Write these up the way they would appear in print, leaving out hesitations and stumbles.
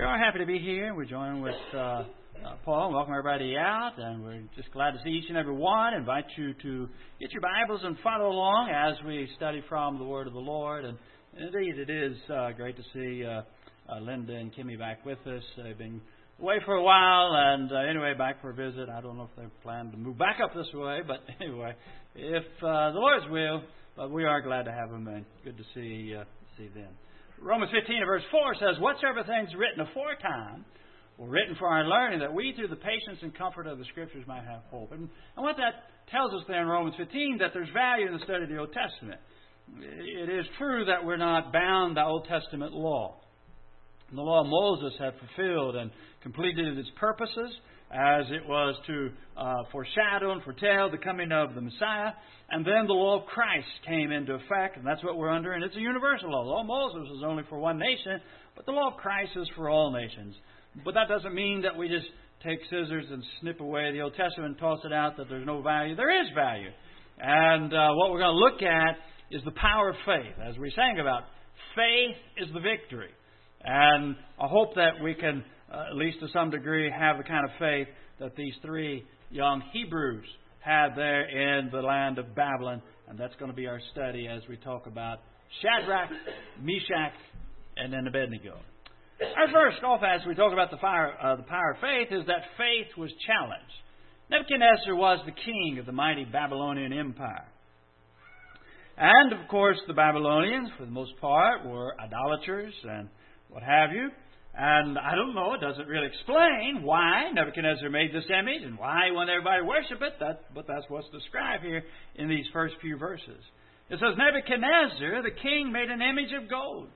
are happy to be here. We're joining with Paul. Welcome everybody out, and we're just glad to see each and every one. Invite you to get your Bibles and follow along as we study from the Word of the Lord. And indeed, it is great to see Linda and Kimmy back with us. They've been away for a while, and anyway, back for a visit. I don't know if they plan to move back up this way, but anyway, if the Lord's will, but we are glad to have them, and good to see them. Romans 15 verse 4 says, "Whatsoever things written aforetime were written for our learning, that we through the patience and comfort of the Scriptures might have hope." And what that tells us there in Romans 15, that there's value in the study of the Old Testament. It is true that we're not bound by Old Testament law. The law of Moses had fulfilled and completed its purposes, as it was to foreshadow and foretell the coming of the Messiah. And then the law of Christ came into effect, and that's what we're under, and it's a universal law. The law of Moses is only for one nation, but the law of Christ is for all nations. But that doesn't mean that we just take scissors and snip away the Old Testament and toss it out, that there's no value. There is value. And what we're going to look at is the power of faith. As we sang about, faith is the victory. And I hope that we can, at least to some degree, have the kind of faith that these three young Hebrews had there in the land of Babylon. And that's going to be our study as we talk about Shadrach, Meshach, and then Abednego. Our first off, as we talk about the power of faith, is that faith was challenged. Nebuchadnezzar was the king of the mighty Babylonian Empire. And, of course, the Babylonians, for the most part, were idolaters and what have you. And I don't know, it doesn't really explain why Nebuchadnezzar made this image and why he wanted everybody to worship it, but that's what's described here in these first few verses. It says, Nebuchadnezzar, the king, made an image of gold.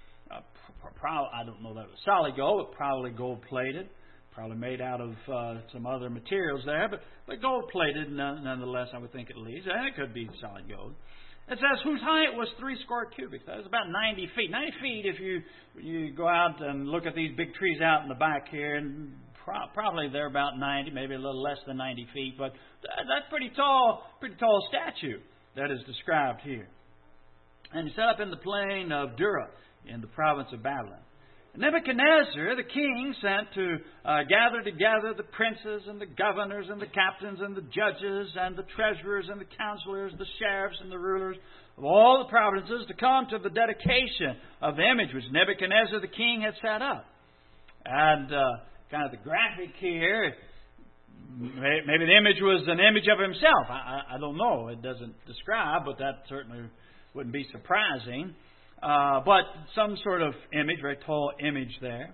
I don't know that it was solid gold, but probably gold-plated. Probably made out of some other materials there, but gold-plated nonetheless, I would think at least. And it could be solid gold. It says, whose height was 80 cubits. That was about 90 feet. 90 feet, if you go out and look at these big trees out in the back here, and probably they're about 90, maybe a little less than 90 feet, but that's pretty tall statue that is described here. And he set up in the plain of Dura in the province of Babylon. Nebuchadnezzar, the king, sent to gather together the princes and the governors and the captains and the judges and the treasurers and the counselors, the sheriffs and the rulers of all the provinces to come to the dedication of the image which Nebuchadnezzar the king had set up. And kind of the graphic here, maybe the image was an image of himself. I don't know. It doesn't describe, but that certainly wouldn't be surprising. But some sort of image, very tall image there.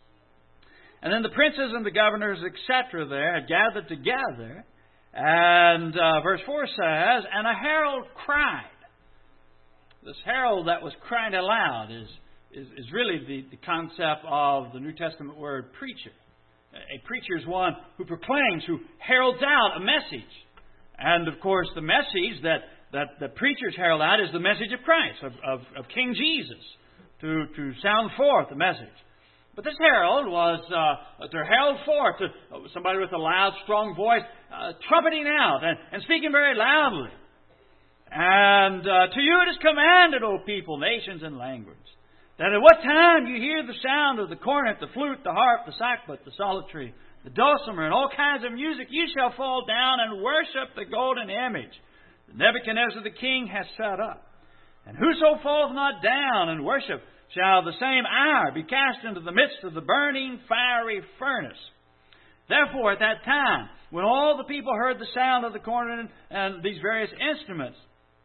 And then the princes and the governors, etc. there had gathered together. And verse 4 says, and a herald cried. This herald that was crying aloud is really the concept of the New Testament word preacher. A preacher is one who proclaims, who heralds out a message. And of course the message that the preachers herald out is the message of Christ, of King Jesus, to sound forth the message. But this herald was to herald forth, somebody with a loud, strong voice, trumpeting out and speaking very loudly. And to you it is commanded, O people, nations, and languages, that at what time you hear the sound of the cornet, the flute, the harp, the sackbut, the psaltery, the dulcimer, and all kinds of music, you shall fall down and worship the golden image Nebuchadnezzar the king has set up. And whoso falleth not down and worship shall the same hour be cast into the midst of the burning fiery furnace. Therefore at that time, when all the people heard the sound of the cornet and these various instruments,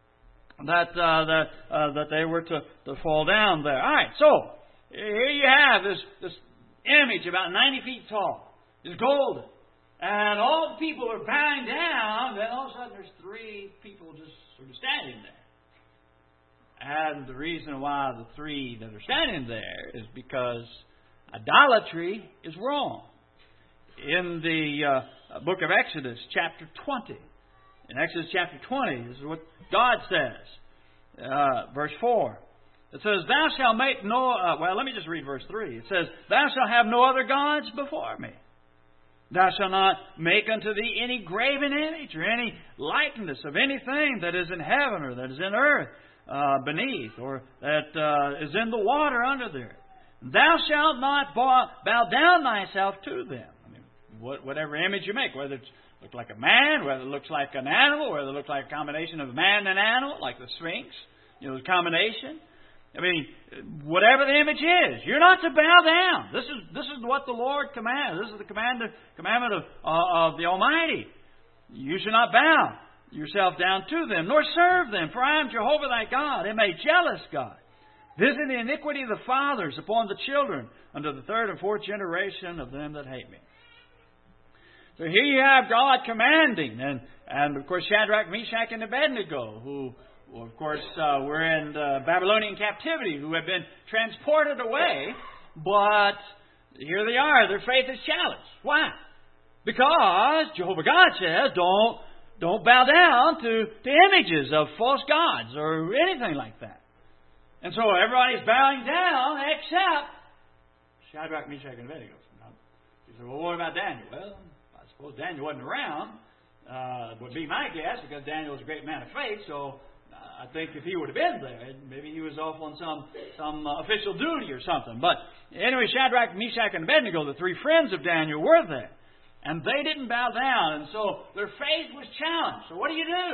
that they were to fall down there. All right, so here you have this image about 90 feet tall. It's golden. And all the people are bowing down, then all of a sudden there's three people just sort of standing there. And the reason why the three that are standing there is because idolatry is wrong. In the book of Exodus, chapter 20, in Exodus chapter 20, this is what God says. Verse 4. It says, thou shalt make no... let me just read verse 3. It says, thou shalt have no other gods before me. Thou shalt not make unto thee any graven image or any likeness of anything that is in heaven or that is in earth beneath or that is in the water under there. Thou shalt not bow down thyself to them. I mean, whatever image you make, whether it looks like a man, whether it looks like an animal, whether it looks like a combination of man and animal, like the Sphinx, the combination. I mean, whatever the image is, you're not to bow down. This is what the Lord commands. This is the commandment of the Almighty. You shall not bow yourself down to them, nor serve them, for I am Jehovah thy God, am a jealous God, visiting the iniquity of the fathers upon the children, unto the third and fourth generation of them that hate me. So here you have God commanding, and of course Shadrach, Meshach, and Abednego, who of course were in Babylonian captivity, who have been transported away, but here they are. Their faith is challenged. Why? Because Jehovah God says, don't bow down to images of false gods or anything like that. And so everybody's bowing down except Shadrach, Meshach, and Abednego. You say, well, what about Daniel? Well, I suppose Daniel wasn't around. Would be my guess, because Daniel was a great man of faith. So I think if he would have been there, maybe he was off on some official duty or something. But anyway, Shadrach, Meshach, and Abednego, the three friends of Daniel, were there. And they didn't bow down, and so their faith was challenged. So what do you do?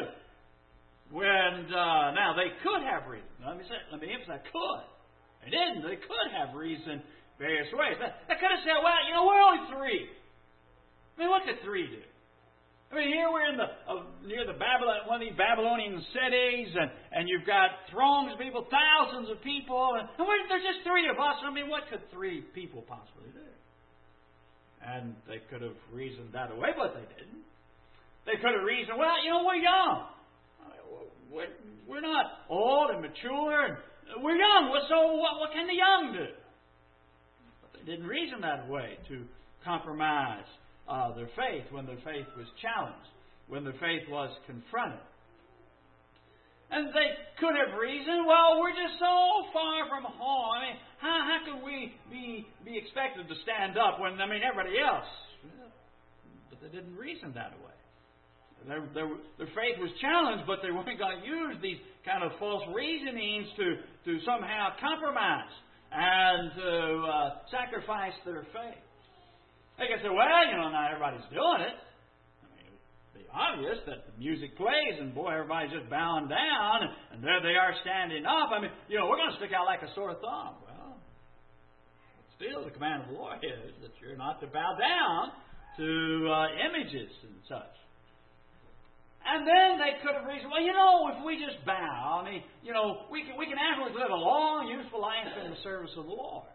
When now they could have reason. Let me emphasize, could. They didn't. They could have reason various ways. They could have said, well, we're only three. I mean, what could three do? I mean, here we're in near the one of these Babylonian cities, and you've got throngs of people, thousands of people, and there's just three of us. I mean, what could three people possibly do? And they could have reasoned that away, but they didn't. They could have reasoned, well, we're young. We're not old and mature. And we're young. So what can the young do? But they didn't reason that way to compromise their faith when their faith was challenged, when their faith was confronted. And they could have reasoned, well, we're just so far from home. I mean, how could we be expected to stand up when, everybody else? But they didn't reason that way. Their faith was challenged, but they weren't going to use these kind of false reasonings to somehow compromise and to sacrifice their faith. They can say, well, not everybody's doing it. Obvious that the music plays and boy, everybody's just bowing down and there they are standing up. we're going to stick out like a sore thumb. Well, still the command of the Lord is that you're not to bow down to images and such. And then they could have reasoned, well, if we just bow, we can afterwards live a long, useful life in the service of the Lord.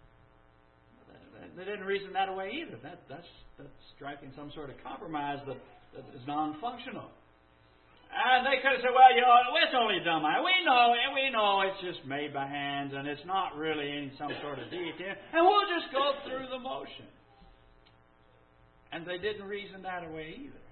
They didn't reason that away either. That's striking some sort of compromise that is non-functional. And they could have said, well, it's only a dumb idea. We know it's just made by hands and it's not really in some sort of deity. And we'll just go through the motion. And they didn't reason that away either.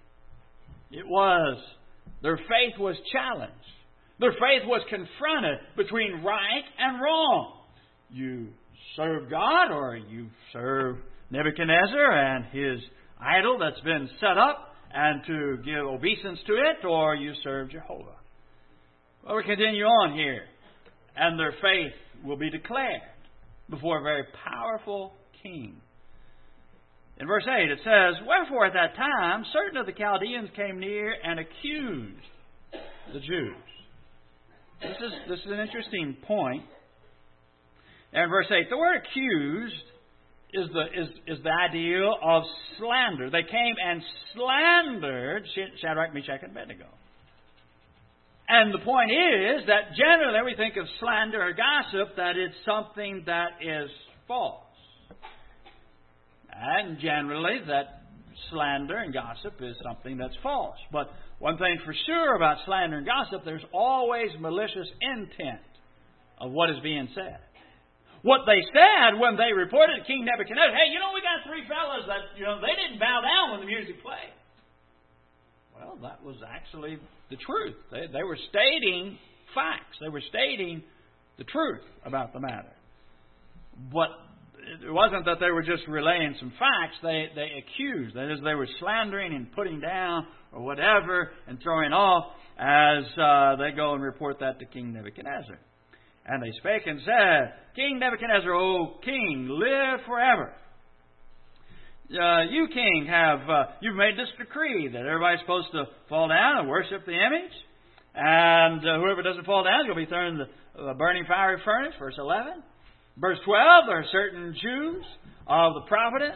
Their faith was challenged. Their faith was confronted between right and wrong. You serve God or you serve Nebuchadnezzar and his idol that's been set up, and to give obeisance to it, or you serve Jehovah. Well, we continue on here. And their faith will be declared before a very powerful king. In verse 8 it says, wherefore at that time certain of the Chaldeans came near and accused the Jews. This is an interesting point. And verse 8, the word accused is the idea of slander. They came and slandered Shadrach, Meshach, and Abednego. And the point is that generally we think of slander or gossip that it's something that is false. And generally that slander and gossip is something that's false. But one thing for sure about slander and gossip, there's always malicious intent of what is being said. What they said when they reported to King Nebuchadnezzar, hey, we got three fellas that, they didn't bow down when the music played. Well, that was actually the truth. They were stating facts. They were stating the truth about the matter. But it wasn't that they were just relaying some facts. They accused. That is, they were slandering and putting down or whatever and throwing off as they go and report that to King Nebuchadnezzar. And they spake and said, King Nebuchadnezzar, O king, live forever. You, king, you've made this decree that everybody's supposed to fall down and worship the image. And whoever doesn't fall down is going to be thrown in the burning fiery furnace. Verse 11. Verse 12, there are certain Jews of the providence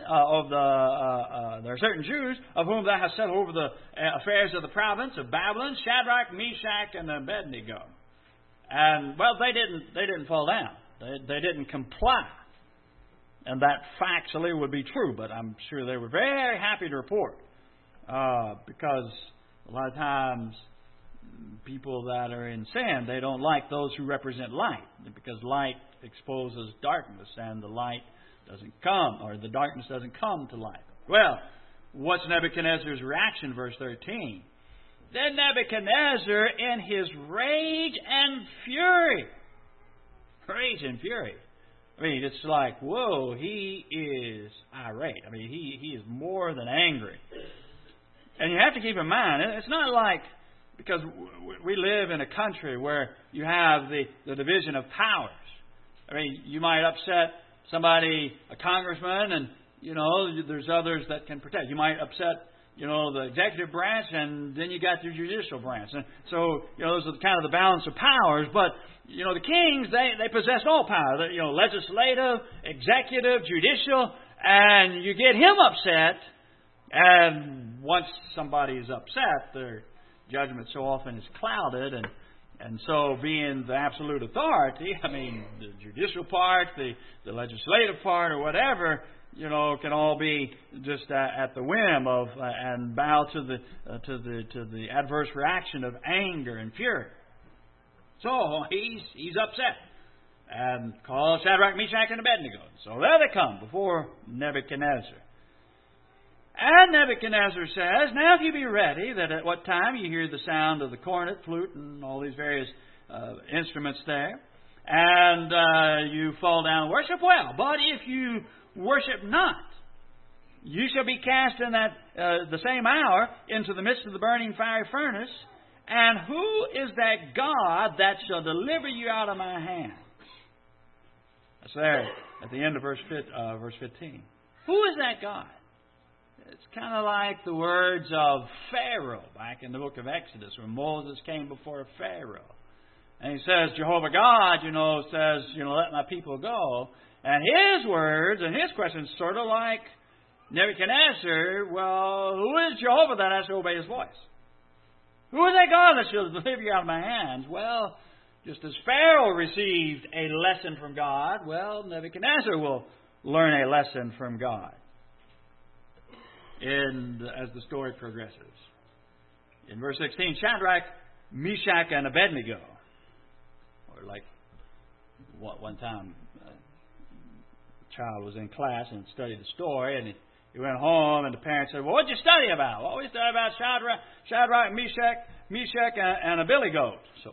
there are certain Jews of whom thou hast set over the affairs of the province of Babylon, Shadrach, Meshach, and Abednego. And well, they didn't fall down. They didn't comply. And that factually would be true, but I'm sure they were very happy to report. Because a lot of times people that are in sin, they don't like those who represent light. Because light exposes darkness, and the light doesn't come, or the darkness doesn't come to light. Well, what's Nebuchadnezzar's reaction? Verse 13. Then Nebuchadnezzar, in his rage and fury. Rage and fury. I mean, it's like, whoa, he is irate. I mean, he is more than angry. And you have to keep in mind, it's not like, because we live in a country where you have the division of powers. I mean, you might upset somebody, a congressman, and, there's others that can protect. You might upset, the executive branch, and then you got the judicial branch. And so, those are kind of the balance of powers. But, the kings, they possess all power. Legislative, executive, judicial, and you get him upset, and once somebody is upset, their judgment so often is clouded, and so being the absolute authority, I mean, the judicial part, the legislative part, or whatever, can all be just at the whim of and bow to the adverse reaction of anger and fury. So he's upset and calls Shadrach, Meshach, and Abednego. So there they come before Nebuchadnezzar. And Nebuchadnezzar says, now if you be ready, that at what time you hear the sound of the cornet, flute, and all these various instruments there, and you fall down and worship, well. But if you worship not, you shall be cast in that the same hour into the midst of the burning fiery furnace. And who is that God that shall deliver you out of my hand? That's there at the end of verse 15. Who is that God? It's kind of like the words of Pharaoh back in the book of Exodus when Moses came before Pharaoh. And he says, Jehovah God, says, let my people go. And his words and his questions sort of like Nebuchadnezzar, well, who is Jehovah that has to obey his voice? Who is that God that shall deliver you out of my hands? Well, just as Pharaoh received a lesson from God, well, Nebuchadnezzar will learn a lesson from God as the story progresses. In verse 16, Shadrach, Meshach, and Abednego. Or like one time, a child was in class and studied the story, and he went home, and the parents said, well, what did you study about? Well, we studied about Shadrach, Meshach, and Abednego. So,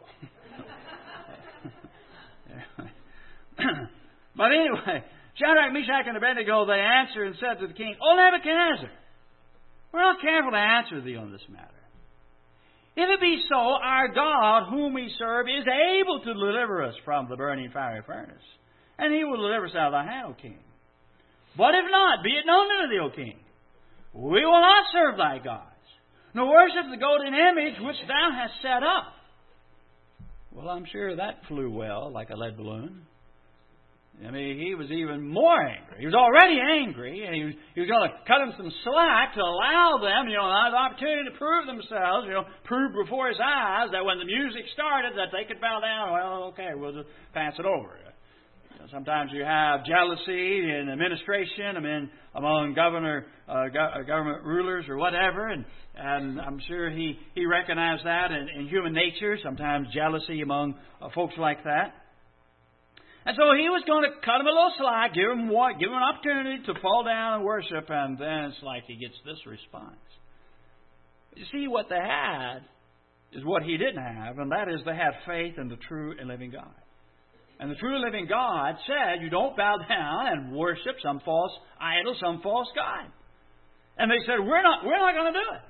but anyway, Shadrach, Meshach, and Abednego, they answered and said to the king, O Nebuchadnezzar, we're not careful to answer thee on this matter. If it be so, our God, whom we serve, is able to deliver us from the burning fiery furnace, and he will deliver us out of thy hand, O king. But if not, be it known unto thee, O king, we will not serve thy gods, nor worship the golden image which thou hast set up. Well, I'm sure that flew well like a lead balloon. I mean, he was even more angry. He was already angry, and he was going to cut him some slack to allow them, the opportunity to prove themselves, prove before his eyes that when the music started that they could bow down. Well, okay, we'll just pass it over. Sometimes you have jealousy in administration, among government rulers or whatever, and I'm sure he recognized that in human nature. Sometimes jealousy among folks like that. And so he was going to cut him a little slack, give him an opportunity to fall down and worship, and then it's like he gets this response. You see, what they had is what he didn't have, and that is they had faith in the true and living God. And the true and living God said, you don't bow down and worship some false idol, some false god. And they said, we're not going to do it.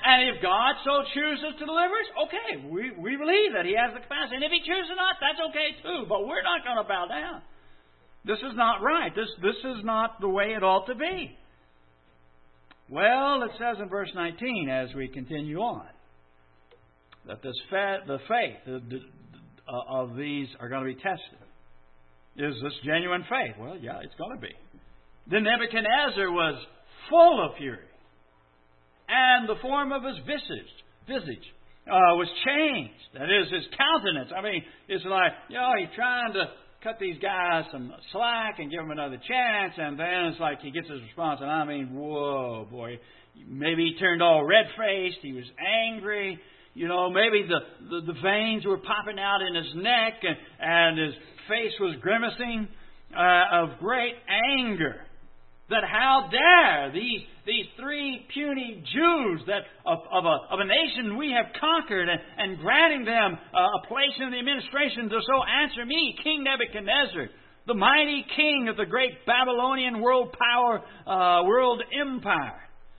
And if God so chooses to deliver us, okay, we believe that He has the capacity. And if He chooses not, that's okay too. But we're not going to bow down. This is not right. This is not the way it ought to be. Well, it says in verse 19 as we continue on that the faith of these are going to be tested. Is this genuine faith? Well, yeah, it's going to be. Then Nebuchadnezzar was full of fury, and the form of his visage was changed. That is, his countenance. I mean, it's like, he's trying to cut these guys some slack and give them another chance, and then it's like he gets his response, and I mean, whoa, boy. Maybe he turned all red-faced. He was angry. Maybe the veins were popping out in his neck, and his face was grimacing of great anger. That how dare these three puny Jews that of a nation we have conquered and granting them a place in the administration to so answer me, King Nebuchadnezzar, the mighty king of the great Babylonian world power, world empire.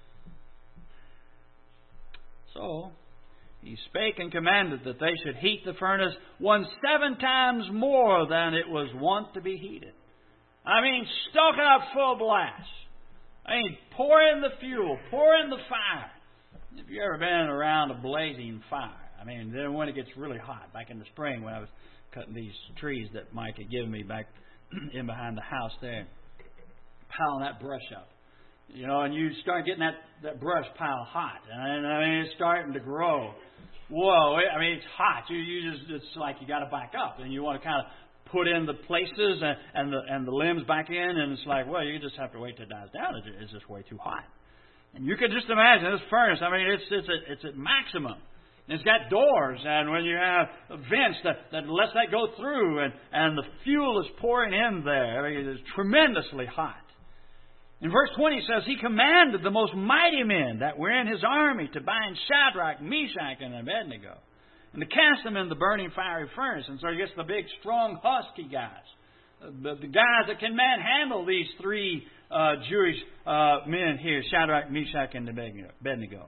So he spake and commanded that they should heat the furnace 7 times more than it was wont to be heated. I mean, stoke it up full blast. I mean, pour in the fuel, pour in the fire. Have you ever been around a blazing fire? I mean, then when it gets really hot, back in the spring when I was cutting these trees that Mike had given me back in behind the house there, piling that brush up. And you start getting that brush pile hot. And I mean, it's starting to grow. Whoa, I mean, it's hot. It's like you got to back up. And you want to kind of put in the places and the limbs back in, and it's like, well, you just have to wait till it dies down. It's just way too hot. And you can just imagine this furnace. I mean, it's at maximum. And it's got doors, and when you have vents that lets that go through, and the fuel is pouring in there. I mean, it's tremendously hot. In verse 20 it says, He commanded the most mighty men that were in His army to bind Shadrach, Meshach, and Abednego, and to cast them in the burning fiery furnace. And so he gets the big, strong, husky guys. The guys that can manhandle these three Jewish men here, Shadrach, Meshach, and Abednego.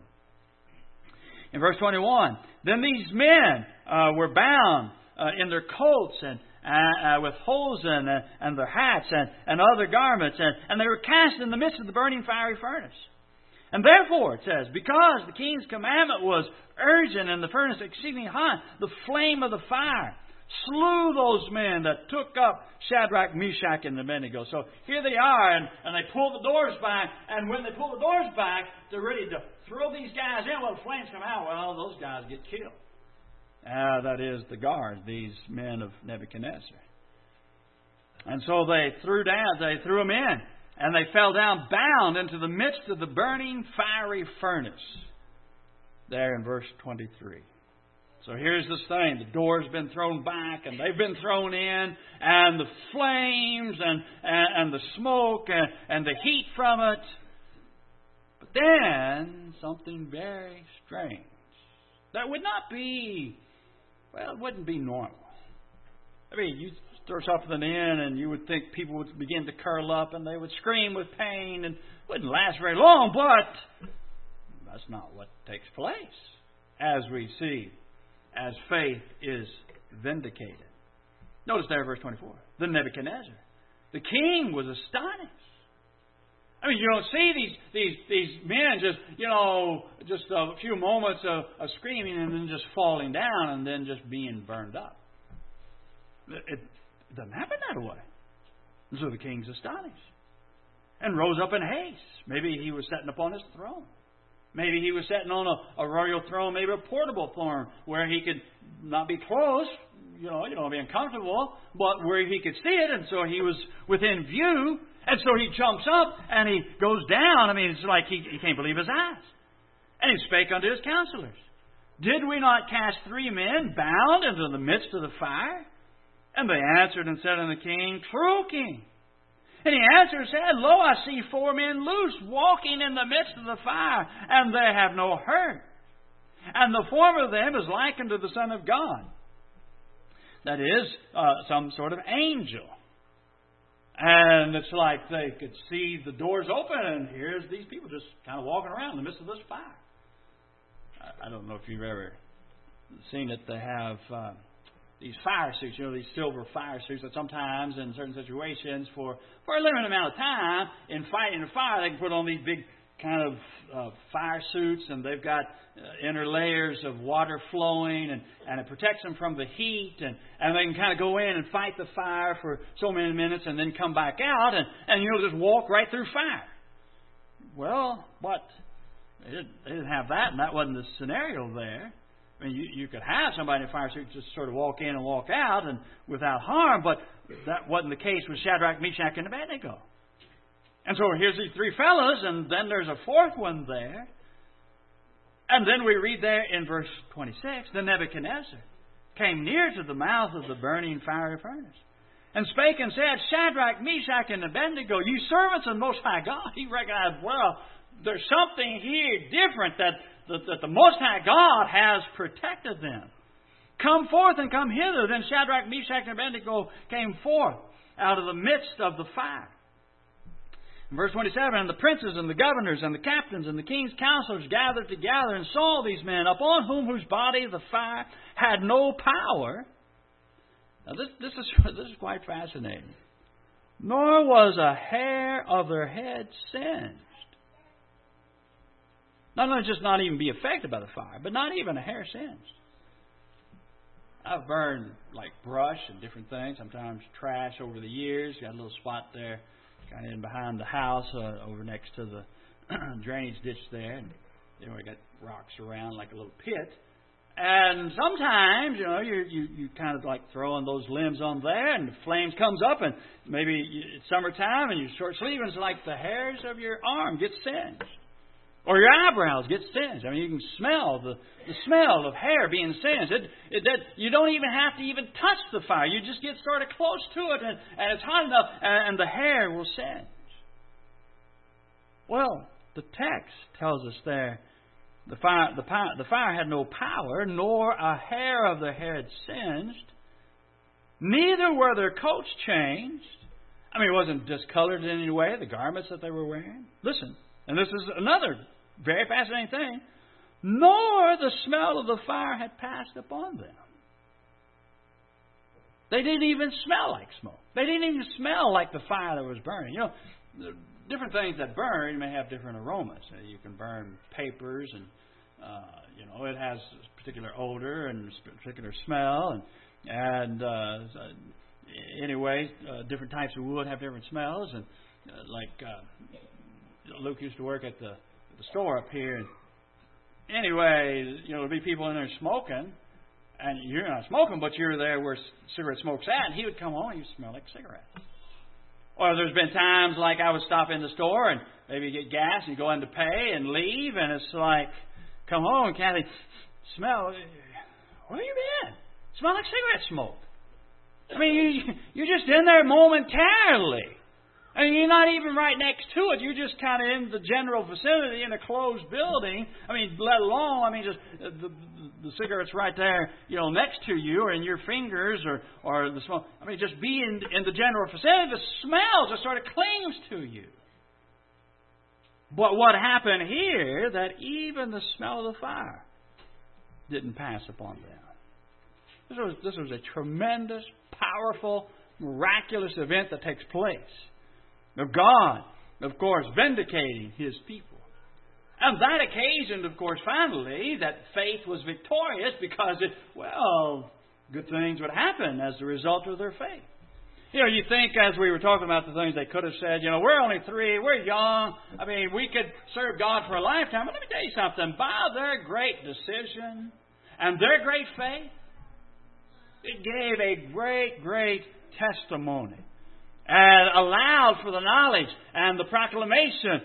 In verse 21, then these men were bound in their coats and with holes in and their hats and other garments, and they were cast in the midst of the burning fiery furnace. And therefore, it says, because the king's commandment was urgent and the furnace exceeding hot, the flame of the fire slew those men that took up Shadrach, Meshach, and Abednego. So here they are, and they pull the doors back, and when they pull the doors back, they're ready to throw these guys in. Well, the flames come out. Well, those guys get killed. That is the guard, these men of Nebuchadnezzar. And so they threw them in. And they fell down bound into the midst of the burning fiery furnace. There in verse 23. So here's this thing. The door's been thrown back and they've been thrown in. And the flames and the smoke and the heat from it. But then something very strange. That would not be, well, it wouldn't be normal. I mean, you throw something in and you would think people would begin to curl up and they would scream with pain and it wouldn't last very long, but that's not what takes place as we see, as faith is vindicated. Notice there, verse 24. Then Nebuchadnezzar, the king, was astonished. I mean, you don't see these men just a few moments of screaming and then just falling down and then just being burned up. It doesn't happen that way. And so the king's astonished and rose up in haste. Maybe he was sitting upon his throne. Maybe he was sitting on a royal throne, maybe a portable throne where he could not be close, you don't want to be uncomfortable, but where he could see it, and so he was within view, and so he jumps up and he goes down. I mean, it's like he can't believe his eyes. And he spake unto his counselors, Did we not cast 3 men bound into the midst of the fire? And they answered and said unto the king, True, king. And he answered and said, Lo, I see 4 men loose, walking in the midst of the fire, and they have no hurt. And the form of them is like unto the Son of God. That is, some sort of angel. And it's like they could see the doors open, and here's these people just kind of walking around in the midst of this fire. I don't know if you've ever seen it. They have these fire suits, these silver fire suits that sometimes in certain situations for a limited amount of time in fighting a fire, they can put on these big kind of fire suits, and they've got inner layers of water flowing, and it protects them from the heat, and they can kind of go in and fight the fire for so many minutes and then come back out and just walk right through fire. Well, but they didn't have that, and that wasn't the scenario there. I mean, you could have somebody in a fire suit just sort of walk in and walk out and without harm, but that wasn't the case with Shadrach, Meshach, and Abednego. And so here's these three fellows, and then there's a fourth one there. And then we read there in verse 26, then Nebuchadnezzar came near to the mouth of the burning fiery furnace, and spake and said, Shadrach, Meshach, and Abednego, you servants of the Most High God. He recognized, well, there's something here different that the Most High God has protected them. Come forth and come hither. Then Shadrach, Meshach, and Abednego came forth out of the midst of the fire. In verse 27, and the princes and the governors and the captains and the king's counselors gathered together and saw these men, upon whose body the fire had no power. Now this is quite fascinating. Nor was a hair of their head singed. Not only just not even be affected by the fire, but not even a hair singed. I've burned like brush and different things, sometimes trash over the years. Got a little spot there kind of in behind the house, over next to the drainage ditch there. And we got rocks around like a little pit. And sometimes, you kind of like throwing those limbs on there, and the flames comes up, and maybe it's summertime, and you're short sleeve, and it's like the hairs of your arm get singed. Or your eyebrows get singed. I mean, you can smell the smell of hair being singed. You don't even have to even touch the fire. You just get sort of close to it, and it's hot enough, and the hair will singe. Well, the text tells us there, the fire had no power, nor a hair of their head singed. Neither were their coats changed. I mean, it wasn't discolored in any way, the garments that they were wearing. Listen, and this is another very fascinating thing. Nor the smell of the fire had passed upon them. They didn't even smell like smoke. They didn't even smell like the fire that was burning. Different things that burn may have different aromas. You can burn papers, and it has a particular odor and a particular smell, anyway, different types of wood have different smells, and Luke used to work at the store up here, and anyway, there'd be people in there smoking, and you're not smoking, but you're there where cigarette smoke's at, and he would come home and you smell like cigarettes. Or there's been times like I would stop in the store and maybe get gas and go in to pay and leave, and it's like, come home, and Kathy, smell, where you been? Smell like cigarette smoke. I mean, you're just in there momentarily. I mean, you're not even right next to it. You're just kind of in the general vicinity in a closed building. I mean, let alone, just the cigarette's right there, next to you, or in your fingers, or the smoke. I mean, just be in the general vicinity, the smell just sort of clings to you. But what happened here, that even the smell of the fire didn't pass upon them. This was a tremendous, powerful, miraculous event that takes place. Of God, of course, vindicating His people. And that occasioned, of course, finally, that faith was victorious because good things would happen as a result of their faith. You think, as we were talking about the things they could have said, we're only 3, we're young, I mean, we could serve God for a lifetime. But let me tell you something, by their great decision and their great faith, it gave a great, great testimony. And allowed for the knowledge and the proclamation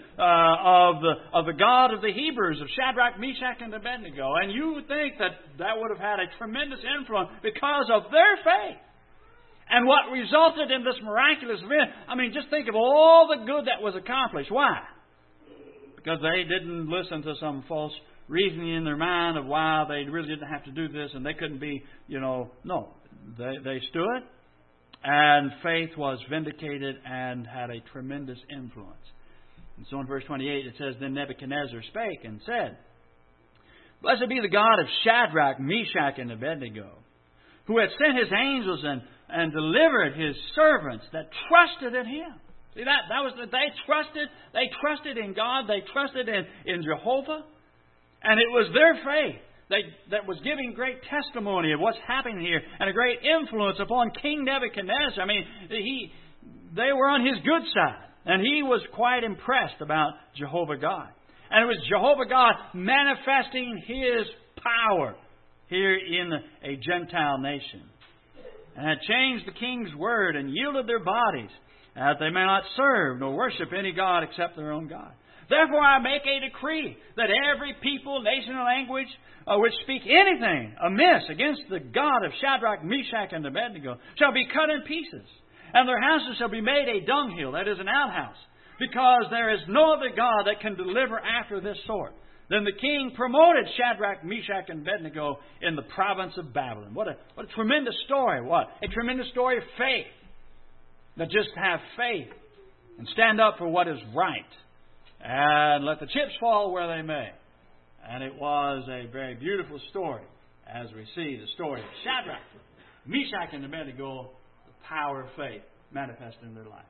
of the God of the Hebrews, of Shadrach, Meshach, and Abednego. And you would think that would have had a tremendous influence because of their faith. And what resulted in this miraculous event, just think of all the good that was accomplished. Why? Because they didn't listen to some false reasoning in their mind of why they really didn't have to do this and they couldn't be, no. They stood. And faith was vindicated and had a tremendous influence. And so in verse 28 it says, Then Nebuchadnezzar spake and said, Blessed be the God of Shadrach, Meshach, and Abednego, who had sent His angels and delivered His servants that trusted in Him. See, that was they trusted in God, they trusted in Jehovah, and it was their faith that was giving great testimony of what's happening here and a great influence upon King Nebuchadnezzar. I mean, they were on his good side, and he was quite impressed about Jehovah God. And it was Jehovah God manifesting His power here in a Gentile nation. And had changed the king's word and yielded their bodies, that they may not serve nor worship any God except their own God. Therefore I make a decree that every people, nation, and language which speak anything amiss against the God of Shadrach, Meshach, and Abednego shall be cut in pieces, and their houses shall be made a dunghill, that is, an outhouse, because there is no other God that can deliver after this sort. Then the king promoted Shadrach, Meshach, and Abednego in the province of Babylon. What a tremendous story. What? A tremendous story of faith. That just have faith and stand up for what is right. And let the chips fall where they may. And it was a very beautiful story as we see the story of Shadrach, Meshach, and Abednego, the power of faith manifested in their life.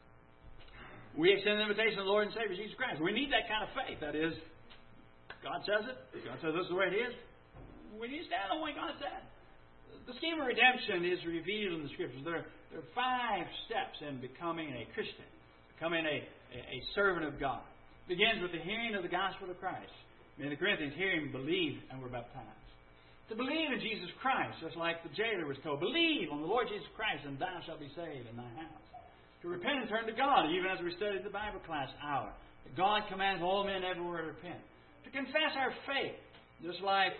We extend the invitation of the Lord and Savior Jesus Christ. We need that kind of faith. That is, God says it. God says this is the way it is. We need to stand on what God said. The scheme of redemption is revealed in the Scriptures. There are 5 steps in becoming a Christian, becoming a servant of God. It begins with the hearing of the gospel of Christ. In the Corinthians, hearing, believe, and were baptized. To believe in Jesus Christ, just like the jailer was told, believe on the Lord Jesus Christ, and thou shalt be saved in thy house. To repent and turn to God, even as we studied the Bible class hour. God commands all men everywhere to repent. To confess our faith, just like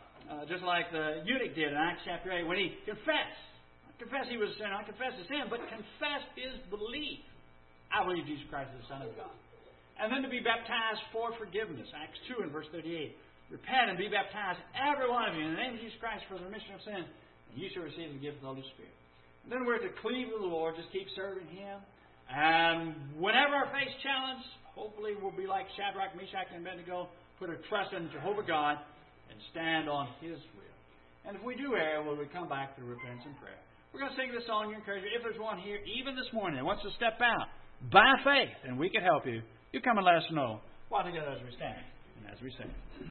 the eunuch did in Acts chapter 8, when he confessed. Confessed he was a sinner, not confessed his sin, but confessed his belief. I believe Jesus Christ is the Son of God. And then to be baptized for forgiveness. Acts 2 and verse 38. Repent and be baptized, every one of you, in the name of Jesus Christ for the remission of sin, and you shall receive the gift of the Holy Spirit. And then we're to cleave to the Lord, just keep serving Him. And whenever our faith challenge, hopefully we'll be like Shadrach, Meshach, and Abednego, put our trust in Jehovah God and stand on His will. And if we do err, we'll come back to repentance and prayer. We're going to sing this song, your encouragement. If there's one here, even this morning, that wants to step out by faith, and we can help you, you come and let us know. While together as we stand and as we sing.